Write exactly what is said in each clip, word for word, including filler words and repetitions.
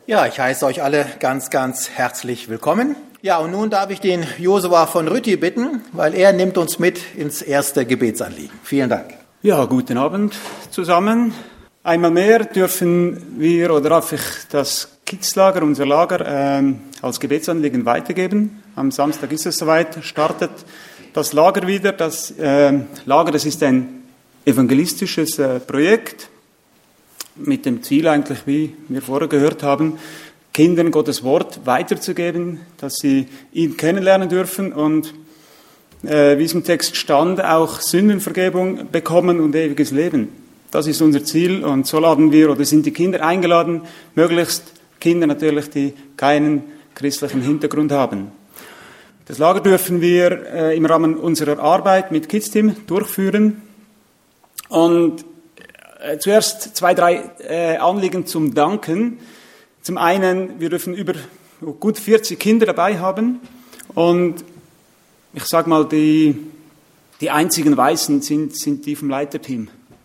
Ja, ich heiße euch alle ganz, ganz herzlich willkommen. Ja, und nun darf ich den Josua von Rütti bitten, weil er nimmt uns mit ins erste Gebetsanliegen. Vielen Dank. Ja, guten Abend zusammen. Einmal mehr dürfen wir oder darf ich das Kids-Lager, unser Lager, ähm, als Gebetsanliegen weitergeben. Am Samstag ist es soweit, startet das Lager wieder. Das äh, Lager, das ist ein evangelistisches äh, Projekt mit dem Ziel eigentlich, wie wir vorher gehört haben, Kindern Gottes Wort weiterzugeben, dass sie ihn kennenlernen dürfen und äh, wie es im Text stand, auch Sündenvergebung bekommen und ewiges Leben. Das ist unser Ziel und so laden wir oder sind die Kinder eingeladen, möglichst Kinder natürlich, die keinen christlichen Hintergrund haben. Das Lager dürfen wir äh, im Rahmen unserer Arbeit mit Kids Team durchführen und äh, zuerst zwei, drei äh, Anliegen zum Danken. Zum einen, wir dürfen über gut vierzig Kinder dabei haben und ich sage mal, die, die einzigen Weißen sind, sind die vom Leiterteam.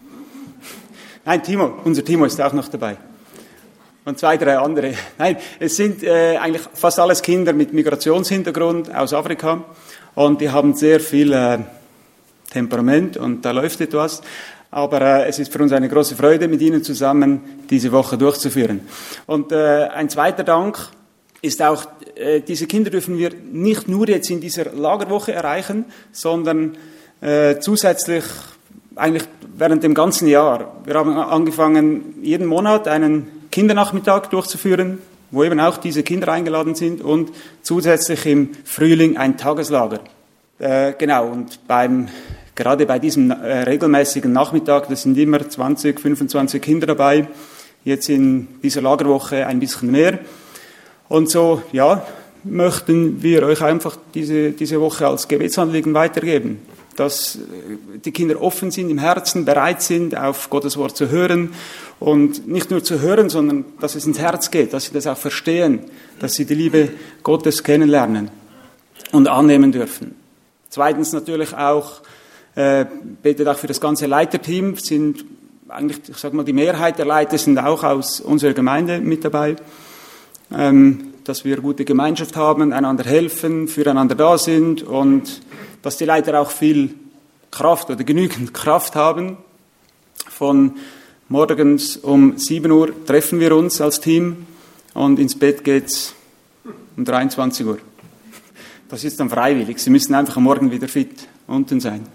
Nein, Timo, unser Timo ist auch noch dabei. Und zwei, drei andere. Nein, es sind äh, eigentlich fast alles Kinder mit Migrationshintergrund aus Afrika und die haben sehr viel äh, Temperament und da läuft etwas. Aber äh, es ist für uns eine große Freude, mit Ihnen zusammen diese Woche durchzuführen. Und äh, ein zweiter Dank ist auch, äh, diese Kinder dürfen wir nicht nur jetzt in dieser Lagerwoche erreichen, sondern äh, zusätzlich eigentlich während dem ganzen Jahr. Wir haben angefangen, jeden Monat einen Kindernachmittag durchzuführen, wo eben auch diese Kinder eingeladen sind und zusätzlich im Frühling ein Tageslager. Äh, genau, und beim Gerade bei diesem äh, regelmäßigen Nachmittag, das sind immer zwanzig, fünfundzwanzig Kinder dabei, jetzt in dieser Lagerwoche ein bisschen mehr. Und so, ja, möchten wir euch einfach diese, diese Woche als Gebetsanliegen weitergeben, dass die Kinder offen sind im Herzen, bereit sind, auf Gottes Wort zu hören und nicht nur zu hören, sondern dass es ins Herz geht, dass sie das auch verstehen, dass sie die Liebe Gottes kennenlernen und annehmen dürfen. Zweitens natürlich auch, Äh, betet auch für das ganze Leiterteam, sind eigentlich, ich sage mal, die Mehrheit der Leiter sind auch aus unserer Gemeinde mit dabei, ähm, dass wir gute Gemeinschaft haben, einander helfen, füreinander da sind und dass die Leiter auch viel Kraft oder genügend Kraft haben. Von morgens um sieben Uhr treffen wir uns als Team und ins Bett geht's um dreiundzwanzig Uhr. Das ist dann freiwillig, Sie müssen einfach am Morgen wieder fit unten sein.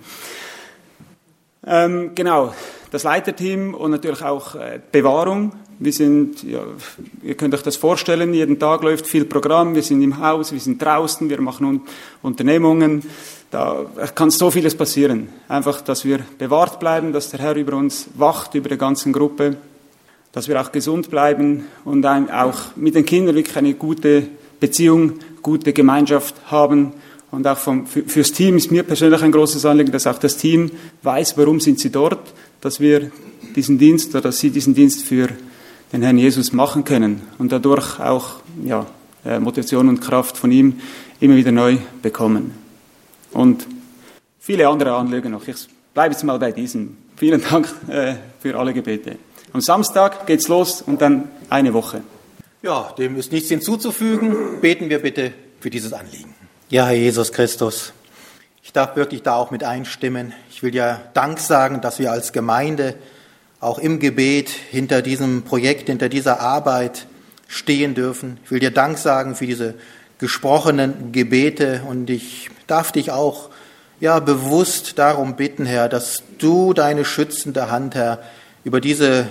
Ähm, genau, das Leiterteam und natürlich auch äh, Bewahrung. Wir sind, ja, ihr könnt euch das vorstellen, jeden Tag läuft viel Programm, wir sind im Haus, wir sind draußen, wir machen un- Unternehmungen. Da kann so vieles passieren. Einfach, dass wir bewahrt bleiben, dass der Herr über uns wacht, über die ganze Gruppe, dass wir auch gesund bleiben und ein, auch mit den Kindern wirklich eine gute Beziehung, gute Gemeinschaft haben. Und auch vom, für, fürs Team ist mir persönlich ein großes Anliegen, dass auch das Team weiß, warum sind sie dort, dass wir diesen Dienst oder dass sie diesen Dienst für den Herrn Jesus machen können und dadurch auch ja, Motivation und Kraft von ihm immer wieder neu bekommen. Und viele andere Anliegen noch. Ich bleibe jetzt mal bei diesen. Vielen Dank äh, für alle Gebete. Am Samstag geht's los und dann eine Woche. Ja, dem ist nichts hinzuzufügen. Beten wir bitte für dieses Anliegen. Ja, Herr Jesus Christus, ich darf wirklich da auch mit einstimmen. Ich will dir Dank sagen, dass wir als Gemeinde auch im Gebet hinter diesem Projekt, hinter dieser Arbeit stehen dürfen. Ich will dir Dank sagen für diese gesprochenen Gebete und ich darf dich auch ja, bewusst darum bitten, Herr, dass du deine schützende Hand, Herr, über diese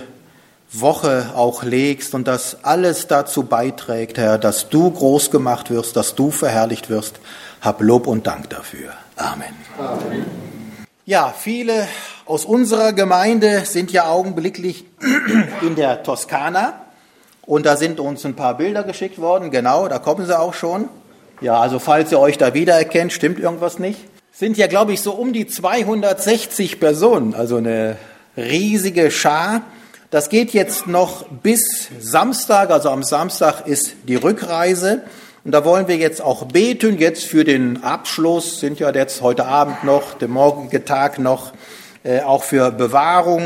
Woche auch legst und dass alles dazu beiträgt, Herr, dass du groß gemacht wirst, dass du verherrlicht wirst. Hab Lob und Dank dafür. Amen. Amen. Ja, viele aus unserer Gemeinde sind ja augenblicklich in der Toskana und da sind uns ein paar Bilder geschickt worden. Genau, da kommen sie auch schon. Ja, also falls ihr euch da wiedererkennt, stimmt irgendwas nicht. Sind ja, glaube ich, so um die zweihundertsechzig Personen, also eine riesige Schar. Das geht jetzt noch bis Samstag, also am Samstag ist die Rückreise. Und da wollen wir jetzt auch beten, jetzt für den Abschluss, sind ja jetzt heute Abend noch, der morgige Tag noch, äh, auch für Bewahrung,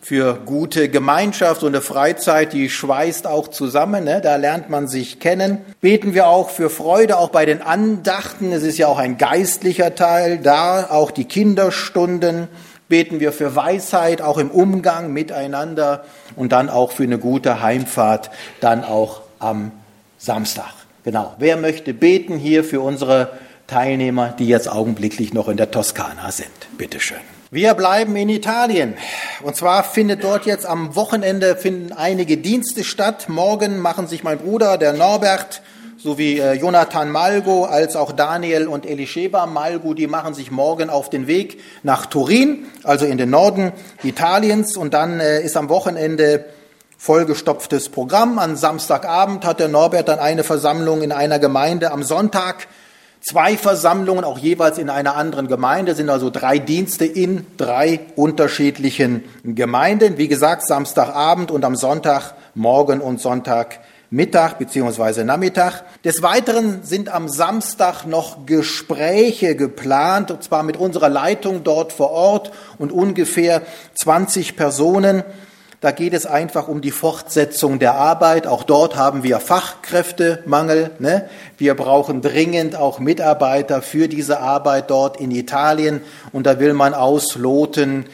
für gute Gemeinschaft. So eine Freizeit, die schweißt auch zusammen, ne? Da lernt man sich kennen. Beten wir auch für Freude, auch bei den Andachten. Es ist ja auch ein geistlicher Teil da, auch die Kinderstunden. Beten wir für Weisheit, auch im Umgang miteinander und dann auch für eine gute Heimfahrt, dann auch am Samstag. Genau. Wer möchte beten hier für unsere Teilnehmer, die jetzt augenblicklich noch in der Toskana sind? Bitteschön. Wir bleiben in Italien. Und zwar findet dort jetzt am Wochenende finden einige Dienste statt. Morgen machen sich mein Bruder, der Norbert, sowie äh, Jonathan Malgo, als auch Daniel und Elisheba Malgo, die machen sich morgen auf den Weg nach Turin, also in den Norden Italiens. Und dann äh, ist am Wochenende vollgestopftes Programm. Am Samstagabend hat der Norbert dann eine Versammlung in einer Gemeinde. Am Sonntag zwei Versammlungen, auch jeweils in einer anderen Gemeinde, sind also drei Dienste in drei unterschiedlichen Gemeinden. Wie gesagt, Samstagabend und am Sonntagmorgen und Sonntagmittag bzw. Nachmittag. Des Weiteren sind am Samstag noch Gespräche geplant, und zwar mit unserer Leitung dort vor Ort und ungefähr zwanzig Personen. Da geht es einfach um die Fortsetzung der Arbeit. Auch dort haben wir Fachkräftemangel, ne? Wir brauchen dringend auch Mitarbeiter für diese Arbeit dort in Italien. Und da will man ausloten,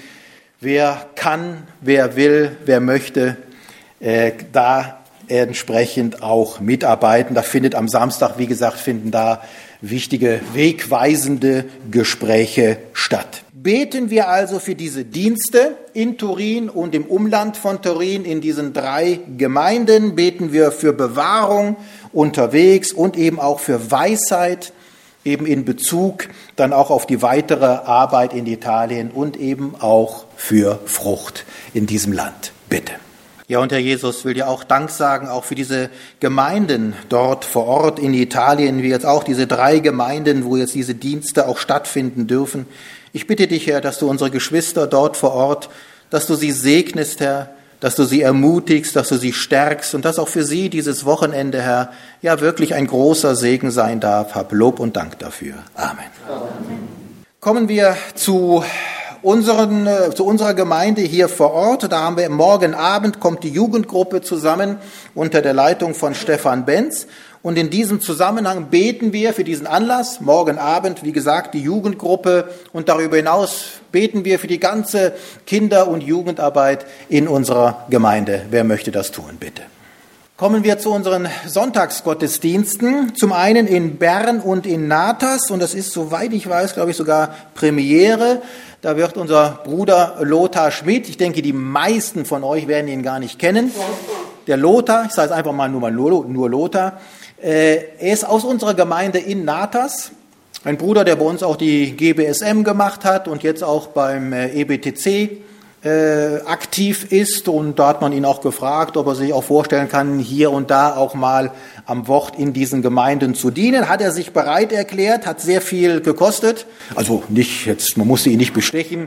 wer kann, wer will, wer möchte, äh, da entsprechend auch mitarbeiten. Da findet am Samstag, wie gesagt, finden da wichtige, wegweisende Gespräche statt. Beten wir also für diese Dienste in Turin und im Umland von Turin, in diesen drei Gemeinden. Beten wir für Bewahrung unterwegs und eben auch für Weisheit, eben in Bezug dann auch auf die weitere Arbeit in Italien und eben auch für Frucht in diesem Land. Bitte. Ja, und Herr Jesus, will dir auch Dank sagen, auch für diese Gemeinden dort vor Ort in Italien, wie jetzt auch diese drei Gemeinden, wo jetzt diese Dienste auch stattfinden dürfen. Ich bitte dich, Herr, dass du unsere Geschwister dort vor Ort, dass du sie segnest, Herr, dass du sie ermutigst, dass du sie stärkst und dass auch für sie dieses Wochenende, Herr, ja wirklich ein großer Segen sein darf. Hab Lob und Dank dafür. Amen. Amen. Kommen wir zu unseren, zu unserer Gemeinde hier vor Ort. Da haben wir morgen Abend kommt die Jugendgruppe zusammen unter der Leitung von Stefan Benz. Und in diesem Zusammenhang beten wir für diesen Anlass, morgen Abend, wie gesagt, die Jugendgruppe. Und darüber hinaus beten wir für die ganze Kinder- und Jugendarbeit in unserer Gemeinde. Wer möchte das tun, bitte? Kommen wir zu unseren Sonntagsgottesdiensten. Zum einen in Bern und in Natas. Und das ist, soweit ich weiß, glaube ich, sogar Premiere. Da wird unser Bruder Lothar Schmidt, ich denke, die meisten von euch werden ihn gar nicht kennen. Der Lothar, ich sage es einfach mal nur, mal nur, nur Lothar, äh, er ist aus unserer Gemeinde in Natas. Ein Bruder, der bei uns auch die G B S M gemacht hat und jetzt auch beim äh, E B T C äh, aktiv ist. Und da hat man ihn auch gefragt, ob er sich auch vorstellen kann, hier und da auch mal am Wort in diesen Gemeinden zu dienen. Hat er sich bereit erklärt, hat sehr viel gekostet. Also nicht jetzt, man musste ihn nicht bestechen.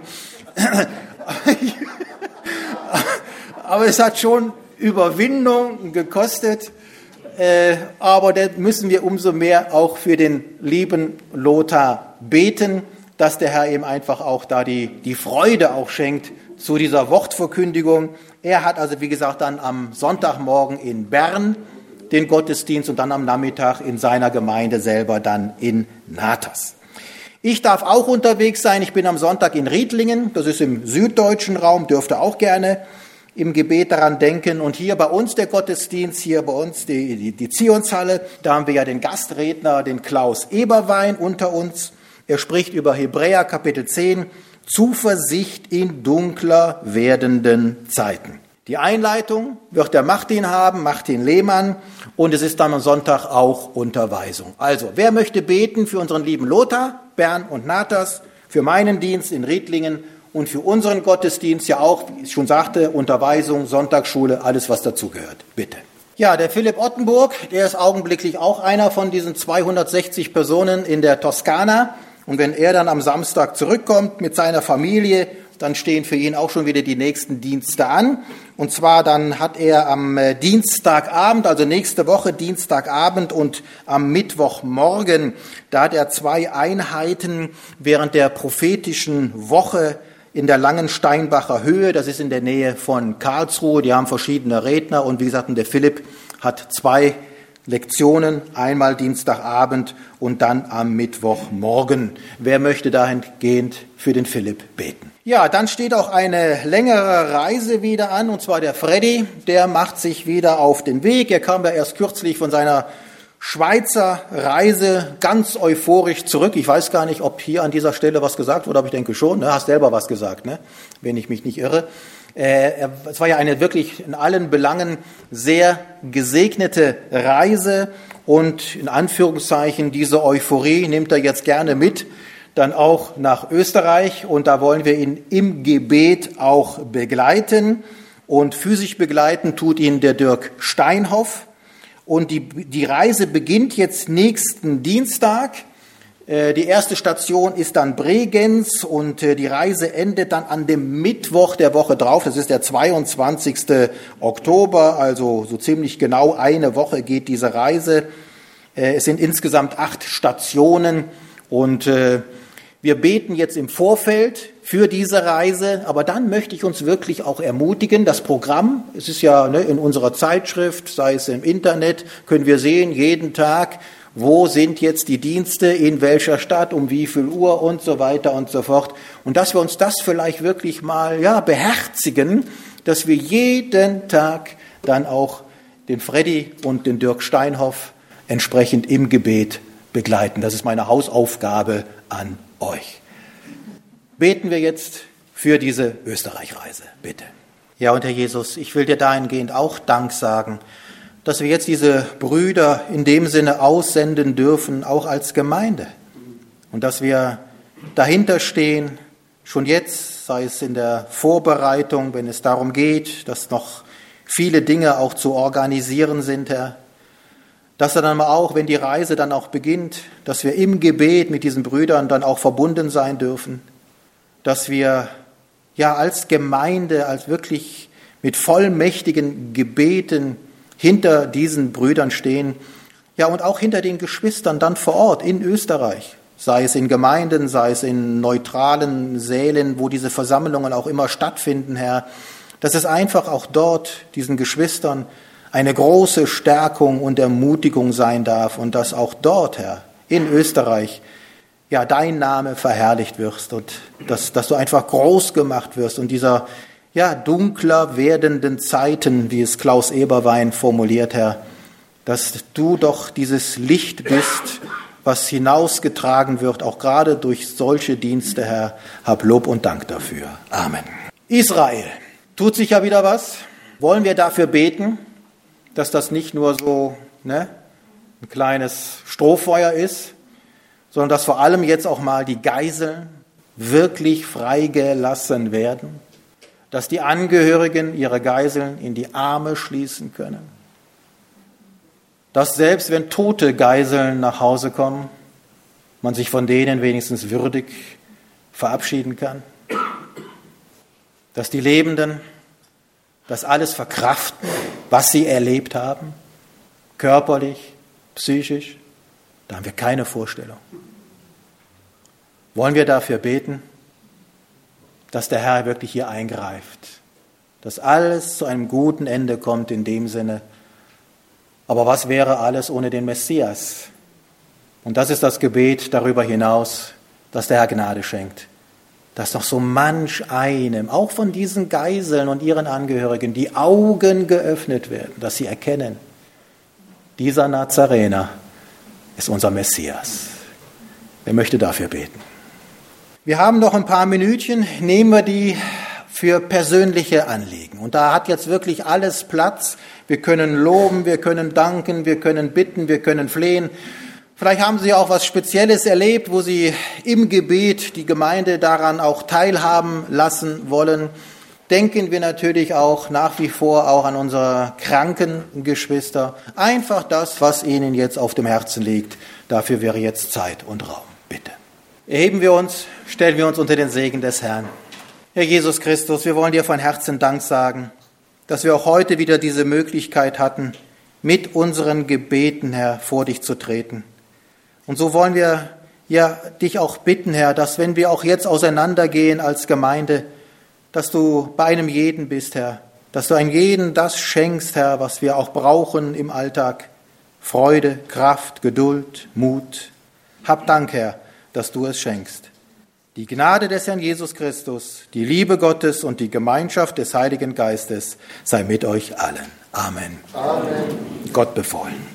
Aber es hat schon Überwindung gekostet. Äh, aber da müssen wir umso mehr auch für den lieben Lothar beten, dass der Herr ihm einfach auch da die, die Freude auch schenkt zu dieser Wortverkündigung. Er hat also, wie gesagt, dann am Sonntagmorgen in Bern den Gottesdienst und dann am Nachmittag in seiner Gemeinde selber dann in Natas. Ich darf auch unterwegs sein. Ich bin am Sonntag in Riedlingen. Das ist im süddeutschen Raum, dürfte auch gerne im Gebet daran denken. Und hier bei uns der Gottesdienst, hier bei uns die, die, die Zionshalle, da haben wir ja den Gastredner, den Klaus Eberwein unter uns. Er spricht über Hebräer Kapitel zehn, Zuversicht in dunkler werdenden Zeiten. Die Einleitung wird der Martin haben, Martin Lehmann, und es ist dann am Sonntag auch Unterweisung. Also, wer möchte beten für unseren lieben Lothar, Bern und Natas, für meinen Dienst in Riedlingen, und für unseren Gottesdienst ja auch, wie ich schon sagte, Unterweisung, Sonntagsschule, alles was dazugehört. Bitte. Ja, der Philipp Ottenburg, der ist augenblicklich auch einer von diesen zweihundertsechzig Personen in der Toskana. Und wenn er dann am Samstag zurückkommt mit seiner Familie, dann stehen für ihn auch schon wieder die nächsten Dienste an. Und zwar dann hat er am Dienstagabend, also nächste Woche Dienstagabend und am Mittwochmorgen, da hat er zwei Einheiten während der prophetischen Woche in der Langensteinbacher Höhe, das ist in der Nähe von Karlsruhe. Die haben verschiedene Redner und wie gesagt, der Philipp hat zwei Lektionen, einmal Dienstagabend und dann am Mittwochmorgen. Wer möchte dahingehend für den Philipp beten? Ja, dann steht auch eine längere Reise wieder an, und zwar der Freddy, der macht sich wieder auf den Weg. Er kam ja erst kürzlich von seiner Schweizer Reise ganz euphorisch zurück. Ich weiß gar nicht, ob hier an dieser Stelle was gesagt wurde, aber ich denke schon. Ne? Hast selber was gesagt, ne? Wenn ich mich nicht irre. Äh, es war ja eine wirklich in allen Belangen sehr gesegnete Reise und in Anführungszeichen diese Euphorie nimmt er jetzt gerne mit, dann auch nach Österreich, und da wollen wir ihn im Gebet auch begleiten, und physisch begleiten tut ihn der Dirk Steinhoff. Und die, die Reise beginnt jetzt nächsten Dienstag. Die erste Station ist dann Bregenz und die Reise endet dann an dem Mittwoch der Woche drauf. Das ist der zweiundzwanzigsten Oktober, also so ziemlich genau eine Woche geht diese Reise. Es sind insgesamt acht Stationen und wir beten jetzt im Vorfeld für diese Reise, aber dann möchte ich uns wirklich auch ermutigen, das Programm, es ist ja ne, in unserer Zeitschrift, sei es im Internet, können wir sehen, jeden Tag, wo sind jetzt die Dienste, in welcher Stadt, um wie viel Uhr und so weiter und so fort. Und dass wir uns das vielleicht wirklich mal ja, beherzigen, dass wir jeden Tag dann auch den Freddy und den Dirk Steinhoff entsprechend im Gebet begleiten. Das ist meine Hausaufgabe an euch. Beten wir jetzt für diese Österreich-Reise, bitte. Ja, und Herr Jesus, ich will dir dahingehend auch Dank sagen, dass wir jetzt diese Brüder in dem Sinne aussenden dürfen, auch als Gemeinde. Und dass wir dahinter stehen, schon jetzt, sei es in der Vorbereitung, wenn es darum geht, dass noch viele Dinge auch zu organisieren sind, Herr. Dass dann auch, wenn die Reise dann auch beginnt, dass wir im Gebet mit diesen Brüdern dann auch verbunden sein dürfen. Dass wir ja als Gemeinde, als wirklich mit vollmächtigen Gebeten hinter diesen Brüdern stehen, ja und auch hinter den Geschwistern dann vor Ort in Österreich, sei es in Gemeinden, sei es in neutralen Sälen, wo diese Versammlungen auch immer stattfinden, Herr, dass es einfach auch dort diesen Geschwistern eine große Stärkung und Ermutigung sein darf und dass auch dort, Herr, in Österreich, ja, dein Name verherrlicht wirst und dass, dass du einfach groß gemacht wirst und dieser ja, dunkler werdenden Zeiten, wie es Klaus Eberwein formuliert, Herr, dass du doch dieses Licht bist, was hinausgetragen wird, auch gerade durch solche Dienste, Herr. Hab Lob und Dank dafür. Amen. Israel, tut sich ja wieder was. Wollen wir dafür beten, dass das nicht nur so ne, ein kleines Strohfeuer ist, sondern dass vor allem jetzt auch mal die Geiseln wirklich freigelassen werden, dass die Angehörigen ihre Geiseln in die Arme schließen können, dass selbst wenn tote Geiseln nach Hause kommen, man sich von denen wenigstens würdig verabschieden kann, dass die Lebenden das alles verkraften, was sie erlebt haben, körperlich, psychisch, da haben wir keine Vorstellung. Wollen wir dafür beten, dass der Herr wirklich hier eingreift, dass alles zu einem guten Ende kommt in dem Sinne. Aber was wäre alles ohne den Messias? Und das ist das Gebet darüber hinaus, dass der Herr Gnade schenkt, dass noch so manch einem, auch von diesen Geiseln und ihren Angehörigen, die Augen geöffnet werden, dass sie erkennen, dieser Nazarener ist unser Messias. Wer möchte dafür beten? Wir haben noch ein paar Minütchen, nehmen wir die für persönliche Anliegen. Und da hat jetzt wirklich alles Platz. Wir können loben, wir können danken, wir können bitten, wir können flehen. Vielleicht haben Sie auch was Spezielles erlebt, wo Sie im Gebet die Gemeinde daran auch teilhaben lassen wollen. Denken wir natürlich auch nach wie vor auch an unsere kranken Geschwister. Einfach das, was Ihnen jetzt auf dem Herzen liegt. Dafür wäre jetzt Zeit und Raum. Bitte. Erheben wir uns, stellen wir uns unter den Segen des Herrn. Herr Jesus Christus, wir wollen dir von Herzen Dank sagen, dass wir auch heute wieder diese Möglichkeit hatten, mit unseren Gebeten, Herr, vor dich zu treten. Und so wollen wir ja, dich auch bitten, Herr, dass wenn wir auch jetzt auseinandergehen als Gemeinde, dass du bei einem jeden bist, Herr, dass du einem jeden das schenkst, Herr, was wir auch brauchen im Alltag. Freude, Kraft, Geduld, Mut. Hab Dank, Herr, dass du es schenkst. Die Gnade des Herrn Jesus Christus, die Liebe Gottes und die Gemeinschaft des Heiligen Geistes sei mit euch allen. Amen. Amen. Gott befohlen.